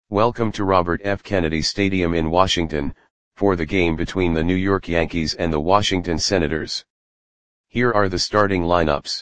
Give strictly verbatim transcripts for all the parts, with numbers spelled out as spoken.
Welcome to Robert F. Kennedy Stadium in Washington, for the game between the New York Yankees and the Washington Senators. Here are the starting lineups.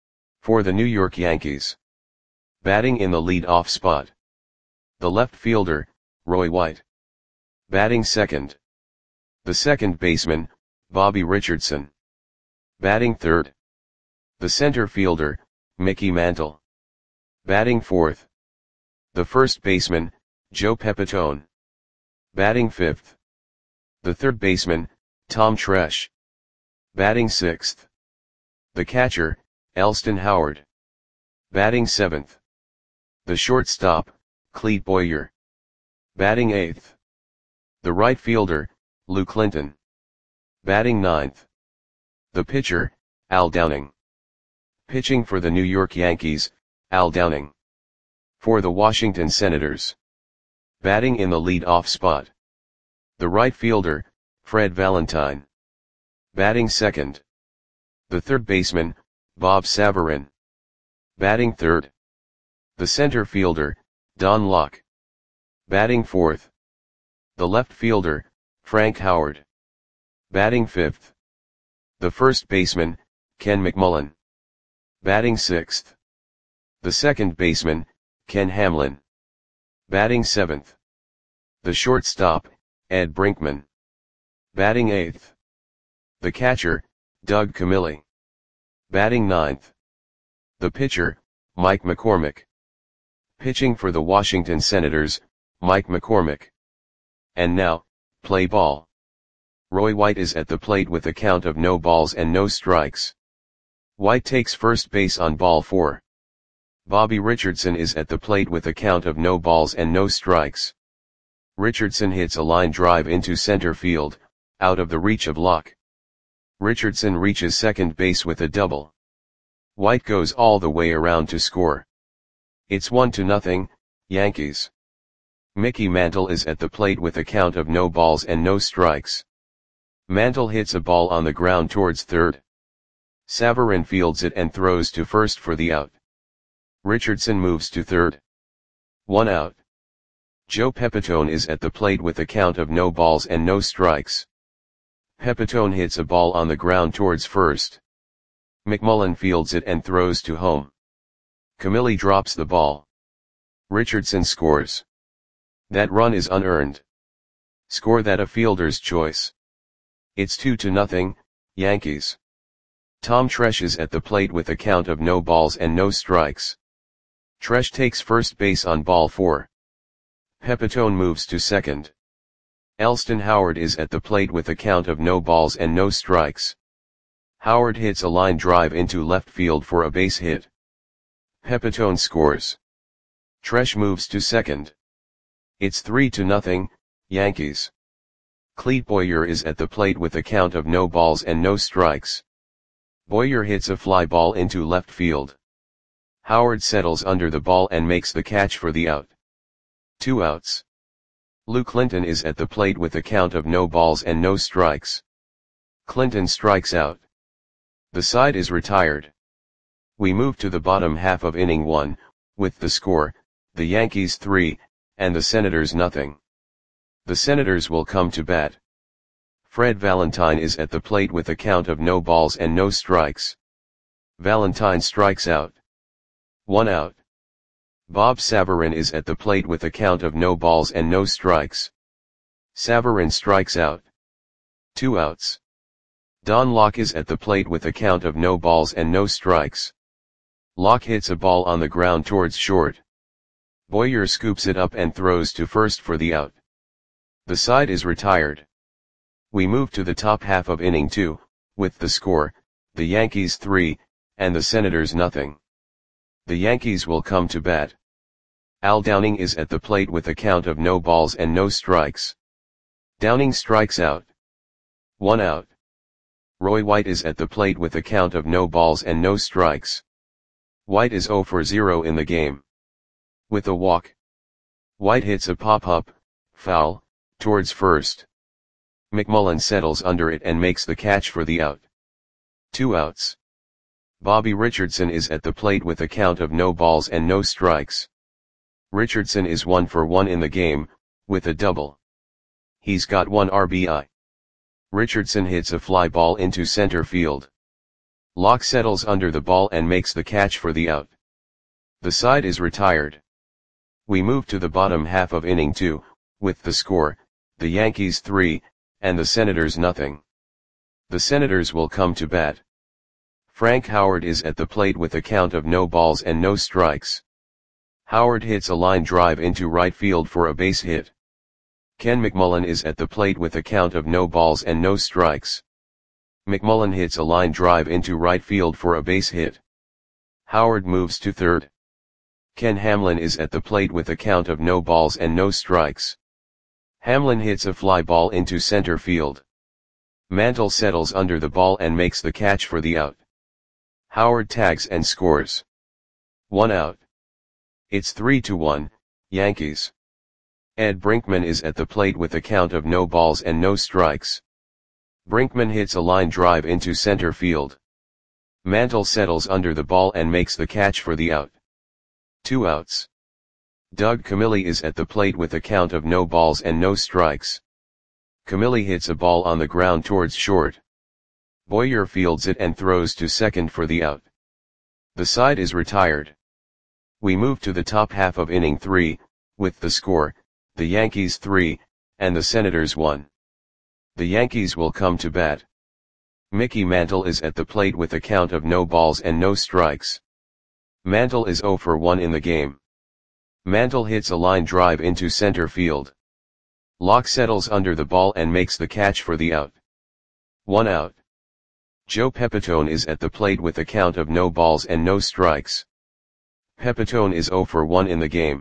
For the New York Yankees. Batting in the lead-off spot. The left fielder, Roy White. Batting second. The second baseman, Bobby Richardson. Batting third. The center fielder, Mickey Mantle. Batting fourth. The first baseman, Joe Pepitone. Batting fifth. The third baseman, Tom Tresh. Batting sixth. The catcher, Elston Howard. Batting seventh. The shortstop, Clete Boyer. Batting eighth. The right fielder, Lou Clinton. Batting ninth. The pitcher, Al Downing. Pitching for the New York Yankees, Al Downing. For the Washington Senators. Batting in the lead-off spot. The right fielder, Fred Valentine. Batting second. The third baseman, Bob Savarin. Batting third. The center fielder, Don Locke. Batting fourth. The left fielder, Frank Howard. Batting fifth. The first baseman, Ken McMullen. Batting sixth. The second baseman, Ken Hamlin. Batting seventh. The shortstop, Ed Brinkman. Batting eighth. The catcher, Doug Camilli. Batting ninth. The pitcher, Mike McCormick. Pitching for the Washington Senators, Mike McCormick. And now, play ball. Roy White is at the plate with a count of no balls and no strikes. White takes first base on ball four. Bobby Richardson is at the plate with a count of no balls and no strikes. Richardson hits a line drive into center field, out of the reach of Locke. Richardson reaches second base with a double. White goes all the way around to score. It's one to nothing, Yankees. Mickey Mantle is at the plate with a count of no balls and no strikes. Mantle hits a ball on the ground towards third. Savarin fields it and throws to first for the out. Richardson moves to third. One out. Joe Pepitone is at the plate with a count of no balls and no strikes. Pepitone hits a ball on the ground towards first. McMullen fields it and throws to home. Camilli drops the ball. Richardson scores. That run is unearned. Score that a fielder's choice. It's two to nothing, Yankees. Tom Tresh is at the plate with a count of no balls and no strikes. Tresh takes first base on ball four. Pepitone moves to second. Elston Howard is at the plate with a count of no balls and no strikes. Howard hits a line drive into left field for a base hit. Pepitone scores. Tresh moves to second. It's three to nothing, Yankees. Clete Boyer is at the plate with a count of no balls and no strikes. Boyer hits a fly ball into left field. Howard settles under the ball and makes the catch for the out. Two outs. Lou Clinton is at the plate with a count of no balls and no strikes. Clinton strikes out. The side is retired. We move to the bottom half of inning one, with the score, the Yankees three, and the Senators nothing. The Senators will come to bat. Fred Valentine is at the plate with a count of no balls and no strikes. Valentine strikes out. One out. Bob Savarin is at the plate with a count of no balls and no strikes. Savarin strikes out. Two outs. Don Locke is at the plate with a count of no balls and no strikes. Locke hits a ball on the ground towards short. Boyer scoops it up and throws to first for the out. The side is retired. We move to the top half of inning two, with the score, the Yankees three, and the Senators nothing. The Yankees will come to bat. Al Downing is at the plate with a count of no balls and no strikes. Downing strikes out. One out. Roy White is at the plate with a count of no balls and no strikes. White is zero for zero in the game. With a walk. White hits a pop-up, foul, towards first. McMullen settles under it and makes the catch for the out. Two outs. Bobby Richardson is at the plate with a count of no balls and no strikes. Richardson is one for one in the game, with a double. He's got one R B I. Richardson hits a fly ball into center field. Locke settles under the ball and makes the catch for the out. The side is retired. We move to the bottom half of inning two, with the score, the Yankees three, and the Senators nothing. The Senators will come to bat. Frank Howard is at the plate with a count of no balls and no strikes. Howard hits a line drive into right field for a base hit. Ken McMullen is at the plate with a count of no balls and no strikes. McMullen hits a line drive into right field for a base hit. Howard moves to third. Ken Hamlin is at the plate with a count of no balls and no strikes. Hamlin hits a fly ball into center field. Mantle settles under the ball and makes the catch for the out. Howard tags and scores. One out. It's three to one, Yankees. Ed Brinkman is at the plate with a count of no balls and no strikes. Brinkman hits a line drive into center field. Mantle settles under the ball and makes the catch for the out. Two outs. Doug Camilli is at the plate with a count of no balls and no strikes. Camilli hits a ball on the ground towards short. Boyer fields it and throws to second for the out. The side is retired. We move to the top half of inning three, with the score, the Yankees three, and the Senators one. The Yankees will come to bat. Mickey Mantle is at the plate with a count of no balls and no strikes. Mantle is zero for one in the game. Mantle hits a line drive into center field. Locke settles under the ball and makes the catch for the out. One out. Joe Pepitone is at the plate with a count of no balls and no strikes. Pepitone is zero for one in the game.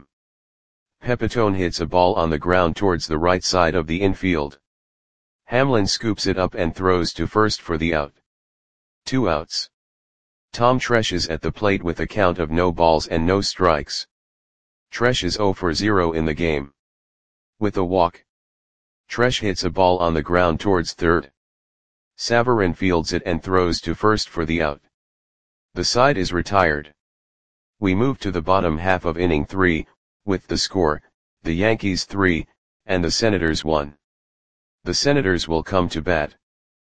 Pepitone hits a ball on the ground towards the right side of the infield. Hamlin scoops it up and throws to first for the out. Two outs. Tom Tresh is at the plate with a count of no balls and no strikes. Tresh is zero for zero in the game. With a walk. Tresh hits a ball on the ground towards third. Savarin fields it and throws to first for the out. The side is retired. We move to the bottom half of inning three, with the score, the Yankees three, and the Senators one. The Senators will come to bat.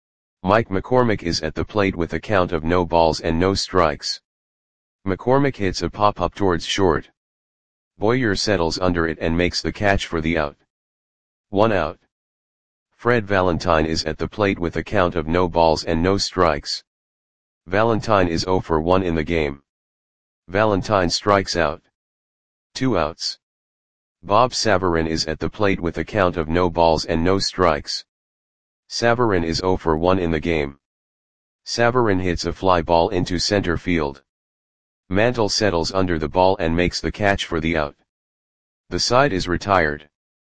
Mike McCormick is at the plate with a count of no balls and no strikes. McCormick hits a pop-up towards short. Boyer settles under it and makes the catch for the out. One out. Fred Valentine is at the plate with a count of no balls and no strikes. Valentine is zero for one in the game. Valentine strikes out. Two outs. Bob Savarin is at the plate with a count of no balls and no strikes. Savarin is zero for one in the game. Savarin hits a fly ball into center field. Mantle settles under the ball and makes the catch for the out. The side is retired.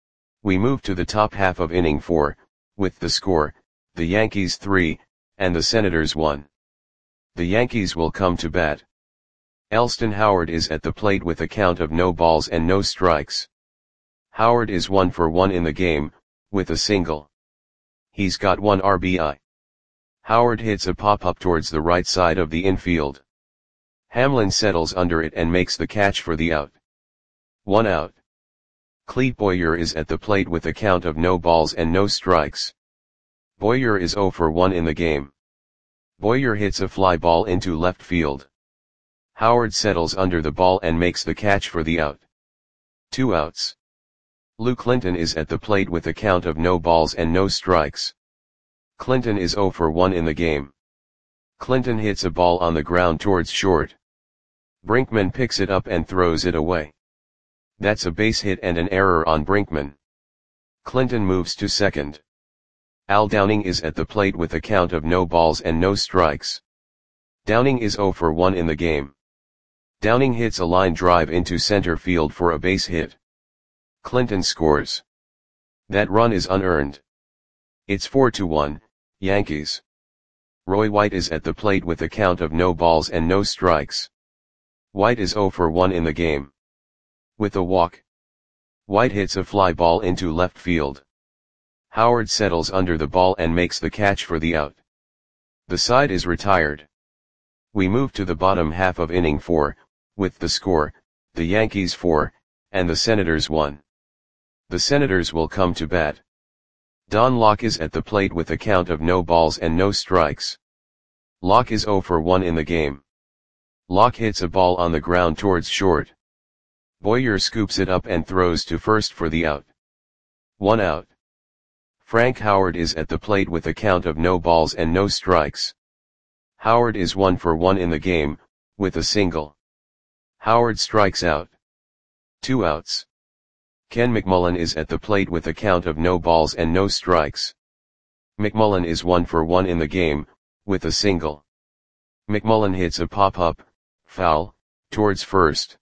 We move to the top half of inning four, with the score, the Yankees three, and the Senators one. The Yankees will come to bat. Elston Howard is at the plate with a count of no balls and no strikes. Howard is one for one in the game, with a single. He's got one R B I. Howard hits a pop-up towards the right side of the infield. Hamlin settles under it and makes the catch for the out. One out. Clete Boyer is at the plate with a count of no balls and no strikes. Boyer is zero for one in the game. Boyer hits a fly ball into left field. Howard settles under the ball and makes the catch for the out. Two outs. Lou Clinton is at the plate with a count of no balls and no strikes. Clinton is zero for one in the game. Clinton hits a ball on the ground towards short. Brinkman picks it up and throws it away. That's a base hit and an error on Brinkman. Clinton moves to second. Al Downing is at the plate with a count of no balls and no strikes. Downing is zero for one in the game. Downing hits a line drive into center field for a base hit. Clinton scores. That run is unearned. It's four to one, Yankees. Roy White is at the plate with a count of no balls and no strikes. White is zero for one in the game. With a walk. White hits a fly ball into left field. Howard settles under the ball and makes the catch for the out. The side is retired. We move to the bottom half of inning four, with the score, the Yankees four, and the Senators one. The Senators will come to bat. Don Locke is at the plate with a count of no balls and no strikes. Locke is oh for one in the game. Locke hits a ball on the ground towards short. Boyer scoops it up and throws to first for the out. One out. Frank Howard is at the plate with a count of no balls and no strikes. Howard is one for one in the game, with a single. Howard strikes out. Two outs. Ken McMullen is at the plate with a count of no balls and no strikes. McMullen is one for one in the game, with a single. McMullen hits a pop-up, foul, towards first.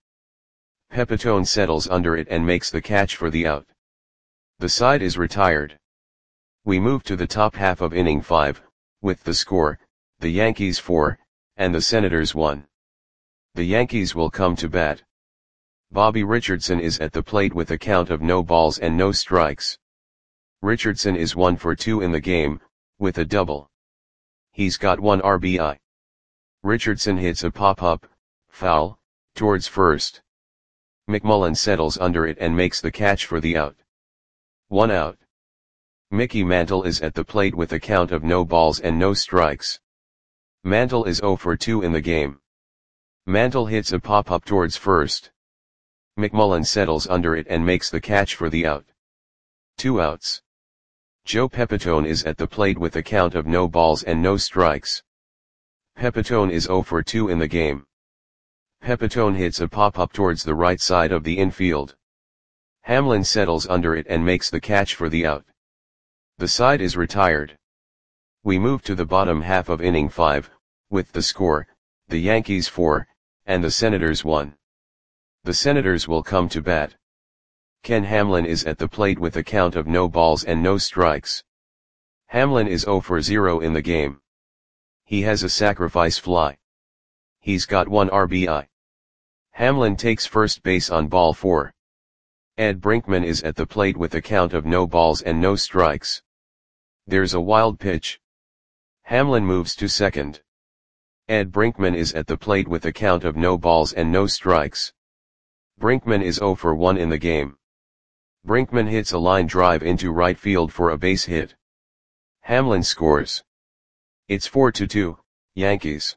Pepitone settles under it and makes the catch for the out. The side is retired. We move to the top half of inning five, with the score, the Yankees four, and the Senators one. The Yankees will come to bat. Bobby Richardson is at the plate with a count of no balls and no strikes. Richardson is one for two in the game, with a double. He's got one R B I. Richardson hits a pop-up, foul, towards first. McMullen settles under it and makes the catch for the out. One out. Mickey Mantle is at the plate with a count of no balls and no strikes. Mantle is oh for two in the game. Mantle hits a pop-up towards first. McMullen settles under it and makes the catch for the out. Two outs. Joe Pepitone is at the plate with a count of no balls and no strikes. Pepitone is oh for two in the game. Pepitone hits a pop-up towards the right side of the infield. Hamlin settles under it and makes the catch for the out. The side is retired. We move to the bottom half of inning five, with the score, the Yankees four, and the Senators one. The Senators will come to bat. Ken Hamlin is at the plate with a count of no balls and no strikes. Hamlin is oh for zero in the game. He has a sacrifice fly. He's got one R B I. Hamlin takes first base on ball four. Ed Brinkman is at the plate with a count of no balls and no strikes. There's a wild pitch. Hamlin moves to second. Ed Brinkman is at the plate with a count of no balls and no strikes. Brinkman is oh for one in the game. Brinkman hits a line drive into right field for a base hit. Hamlin scores. It's four to two, Yankees.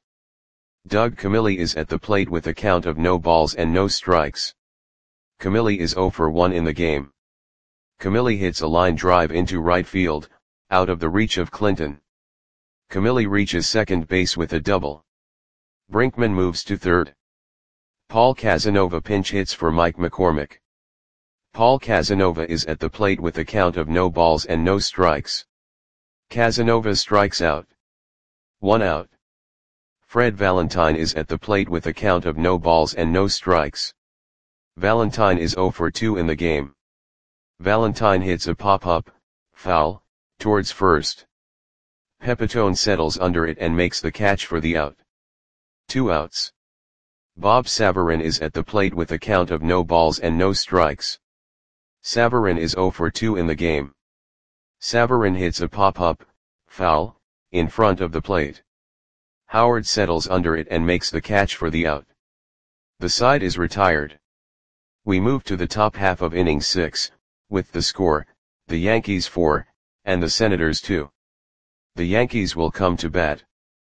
Doug Camilli is at the plate with a count of no balls and no strikes. Camilli is oh for one in the game. Camilli hits a line drive into right field, out of the reach of Clinton. Camilli reaches second base with a double. Brinkman moves to third. Paul Casanova pinch hits for Mike McCormick. Paul Casanova is at the plate with a count of no balls and no strikes. Casanova strikes out. One out. Fred Valentine is at the plate with a count of no balls and no strikes. Valentine is oh for two in the game. Valentine hits a pop-up, foul, towards first. Pepitone settles under it and makes the catch for the out. Two outs. Bob Savarin is at the plate with a count of no balls and no strikes. Savarin is oh for two in the game. Savarin hits a pop-up, foul, in front of the plate. Howard settles under it and makes the catch for the out. The side is retired. We move to the top half of inning six, with the score, the Yankees four, and the Senators two. The Yankees will come to bat.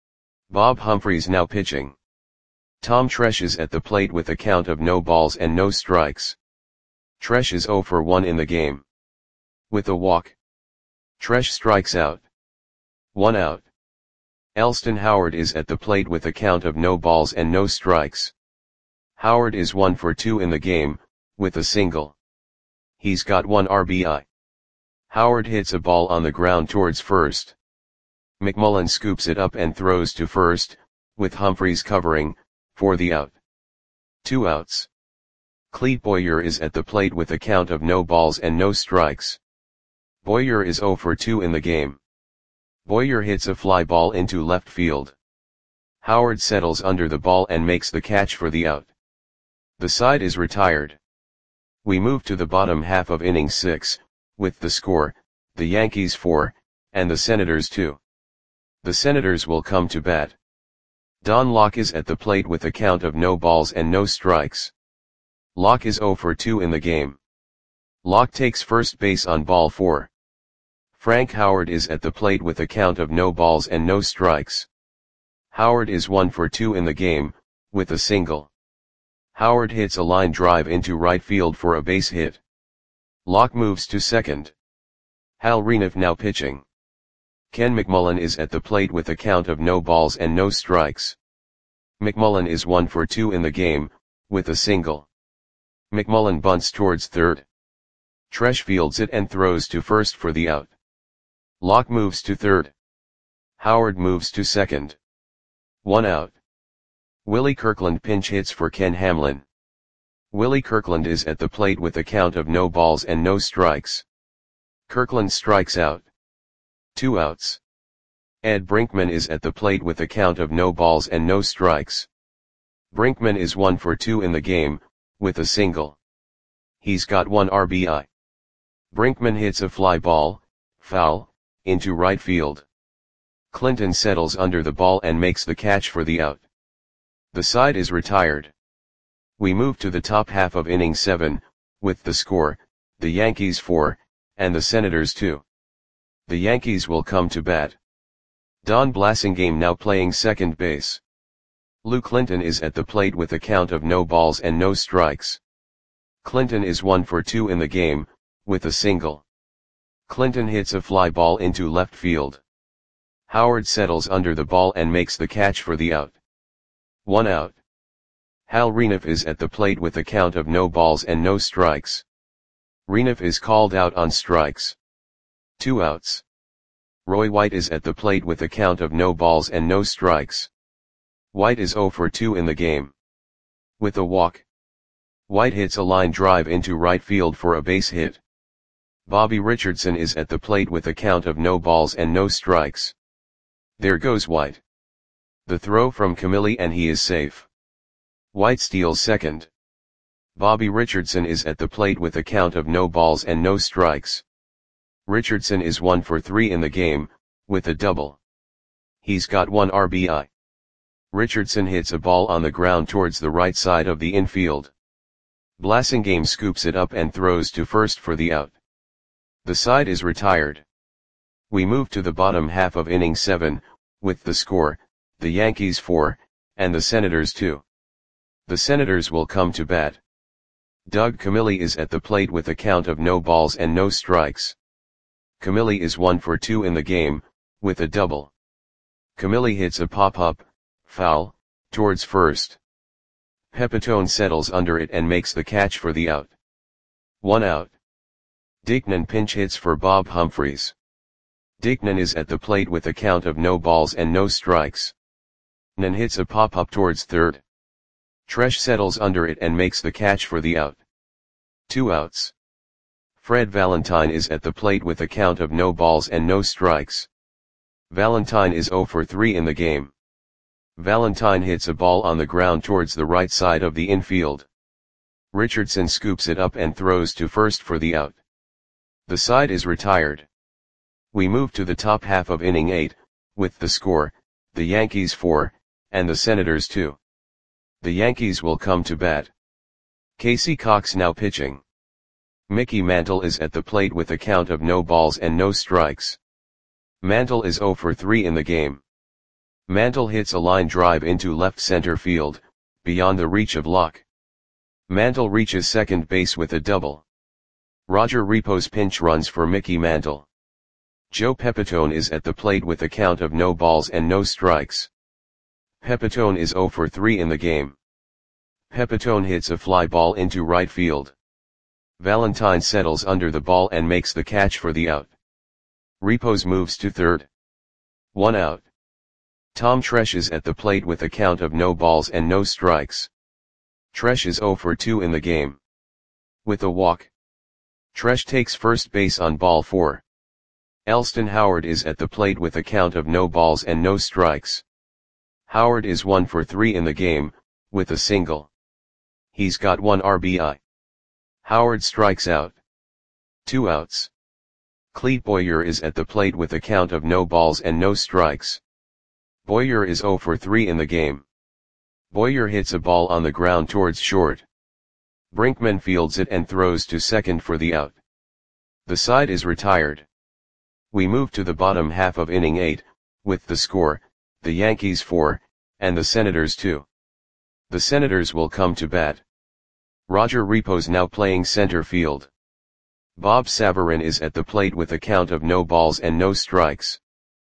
Bob Humphreys now pitching. Tom Tresh is at the plate with a count of no balls and no strikes. Tresh is oh for one in the game. With a walk. Tresh strikes out. One out. Elston Howard is at the plate with a count of no balls and no strikes. Howard is one for two in the game, with a single. He's got one R B I. Howard hits a ball on the ground towards first. McMullen scoops it up and throws to first, with Humphreys covering, for the out. Two outs. Clete Boyer is at the plate with a count of no balls and no strikes. Boyer is oh for two in the game. Boyer hits a fly ball into left field. Howard settles under the ball and makes the catch for the out. The side is retired. We move to the bottom half of inning six, with the score, the Yankees four, and the Senators two. The Senators will come to bat. Don Locke is at the plate with a count of no balls and no strikes. Locke is zero for two in the game. Locke takes first base on ball four. Frank Howard is at the plate with a count of no balls and no strikes. Howard is one for two in the game, with a single. Howard hits a line drive into right field for a base hit. Locke moves to second. Hal Reniff now pitching. Ken McMullen is at the plate with a count of no balls and no strikes. McMullen is one for two in the game, with a single. McMullen bunts towards third. Tresh fields it and throws to first for the out. Locke moves to third. Howard moves to second. One out. Willie Kirkland pinch hits for Ken Hamlin. Willie Kirkland is at the plate with a count of no balls and no strikes. Kirkland strikes out. Two outs. Ed Brinkman is at the plate with a count of no balls and no strikes. Brinkman is one for two in the game, with a single. He's got one R B I. Brinkman hits a fly ball, foul, into right field. Clinton settles under the ball and makes the catch for the out. The side is retired. We move to the top half of inning seven, with the score, the Yankees four, and the Senators two. The Yankees will come to bat. Don Blasingame now playing second base. Lou Clinton is at the plate with a count of no balls and no strikes. Clinton is one for two in the game, with a single. Clinton hits a fly ball into left field. Howard settles under the ball and makes the catch for the out. One out. Hal Reniff is at the plate with a count of no balls and no strikes. Reniff is called out on strikes. Two outs. Roy White is at the plate with a count of no balls and no strikes. White is zero for two in the game. With a walk. White hits a line drive into right field for a base hit. Bobby Richardson is at the plate with a count of no balls and no strikes. There goes White. The throw from Camilli and he is safe. White steals second. Bobby Richardson is at the plate with a count of no balls and no strikes. Richardson is one for three in the game, with a double. He's got one R B I. Richardson hits a ball on the ground towards the right side of the infield. Blasingame scoops it up and throws to first for the out. The side is retired. We move to the bottom half of inning seven, with the score, the Yankees four, and the Senators two. The Senators will come to bat. Doug Camilli is at the plate with a count of no balls and no strikes. Camilli is one for two in the game, with a double. Camilli hits a pop-up, foul, towards first. Pepitone settles under it and makes the catch for the out. One out. Dickman pinch hits for Bob Humphreys. Dickman is at the plate with a count of no balls and no strikes. Nan hits a pop-up towards third. Tresh settles under it and makes the catch for the out. Two outs. Fred Valentine is at the plate with a count of no balls and no strikes. Valentine is zero for three in the game. Valentine hits a ball on the ground towards the right side of the infield. Richardson scoops it up and throws to first for the out. The side is retired. We move to the top half of inning eight, with the score, the Yankees four, and the Senators two. The Yankees will come to bat. Casey Cox now pitching. Mickey Mantle is at the plate with a count of no balls and no strikes. Mantle is zero for three in the game. Mantle hits a line drive into left center field, beyond the reach of Locke. Mantle reaches second base with a double. Roger Repos pinch runs for Mickey Mantle. Joe Pepitone is at the plate with a count of no balls and no strikes. Pepitone is zero for three in the game. Pepitone hits a fly ball into right field. Valentine settles under the ball and makes the catch for the out. Repos moves to third. One out. Tom Tresh is at the plate with a count of no balls and no strikes. Tresh is zero for two in the game. With a walk. Tresh takes first base on ball four. Elston Howard is at the plate with a count of no balls and no strikes. Howard is one for three in the game, with a single. He's got one R B I. Howard strikes out. Two outs. Clete Boyer is at the plate with a count of no balls and no strikes. Boyer is zero for three in the game. Boyer hits a ball on the ground towards short. Brinkman fields it and throws to second for the out. The side is retired. We move to the bottom half of inning eight, with the score, the Yankees four, and the Senators two. The Senators will come to bat. Roger Repos now playing center field. Bob Savarin is at the plate with a count of no balls and no strikes.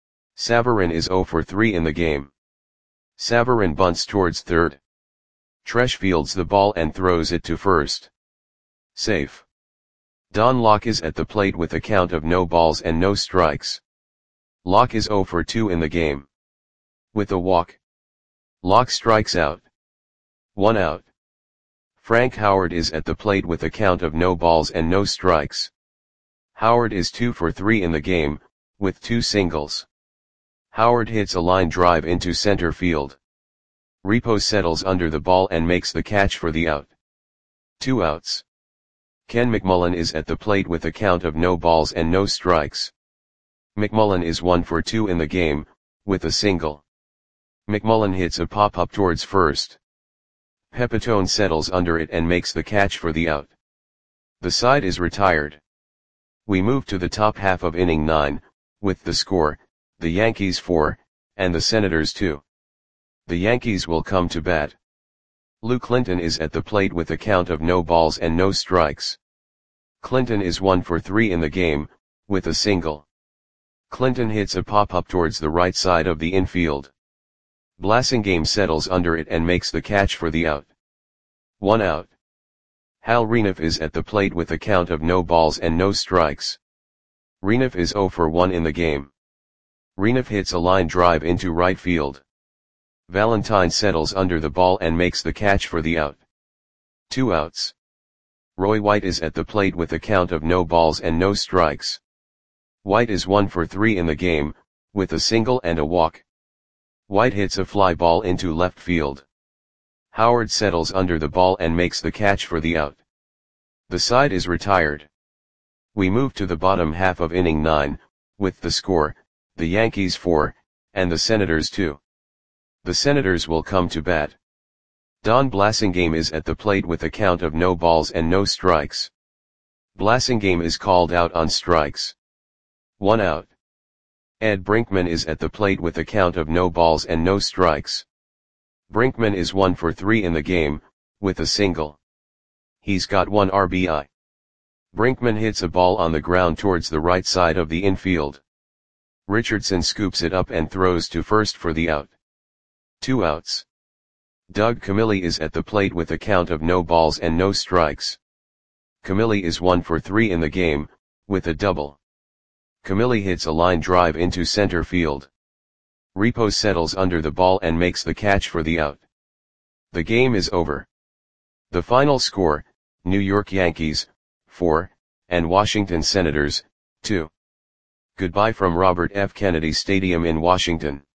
Savarin is zero for three in the game. Savarin bunts towards third. Tresh fields the ball and throws it to first. Safe. Don Locke is at the plate with a count of no balls and no strikes. Locke is zero for two in the game. With a walk, Locke strikes out. One out. Frank Howard is at the plate with a count of no balls and no strikes. Howard is two for three in the game, with two singles. Howard hits a line drive into center field. Repos settles under the ball and makes the catch for the out. Two outs. Ken McMullen is at the plate with a count of no balls and no strikes. McMullen is one for two in the game, with a single. McMullen hits a pop-up towards first. Pepitone settles under it and makes the catch for the out. The side is retired. We move to the top half of inning nine, with the score, the Yankees four, and the Senators two. The Yankees will come to bat. Lou Clinton is at the plate with a count of no balls and no strikes. Clinton is one for three in the game, with a single. Clinton hits a pop-up towards the right side of the infield. Blasingame settles under it and makes the catch for the out. One out. Hal Renouf is at the plate with a count of no balls and no strikes. Renouf is zero for one in the game. Renouf hits a line drive into right field. Valentine settles under the ball and makes the catch for the out. Two outs. Roy White is at the plate with a count of no balls and no strikes. White is one for three in the game, with a single and a walk. White hits a fly ball into left field. Howard settles under the ball and makes the catch for the out. The side is retired. We move to the bottom half of inning nine, with the score, the Yankees four, and the Senators two. The Senators will come to bat. Don Blasingame is at the plate with a count of no balls and no strikes. Blasingame is called out on strikes. One out. Ed Brinkman is at the plate with a count of no balls and no strikes. Brinkman is one for three in the game, with a single. He's got one R B I. Brinkman hits a ball on the ground towards the right side of the infield. Richardson scoops it up and throws to first for the out. Two outs. Doug Camilli is at the plate with a count of no balls and no strikes. Camilli is one for three in the game, with a double. Camilli hits a line drive into center field. Repos settles under the ball and makes the catch for the out. The game is over. The final score, New York Yankees, four, and Washington Senators, two. Goodbye from Robert F. Kennedy Stadium in Washington.